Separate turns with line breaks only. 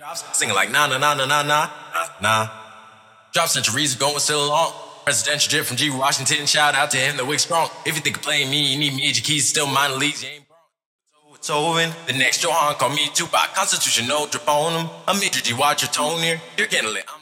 Singing like nah, nah, nah, nah, nah, nah, nah. Drop centuries going so long. Presidential drip from G. Washington. Shout out to him, the wick strong. If you think of playing me, you need major keys, still minor leagues. You ain't wrong. It's over. The next Johan call me Tupac. Constitution, no drip on him. I'm Major G. Watch your tone here. You're getting lit.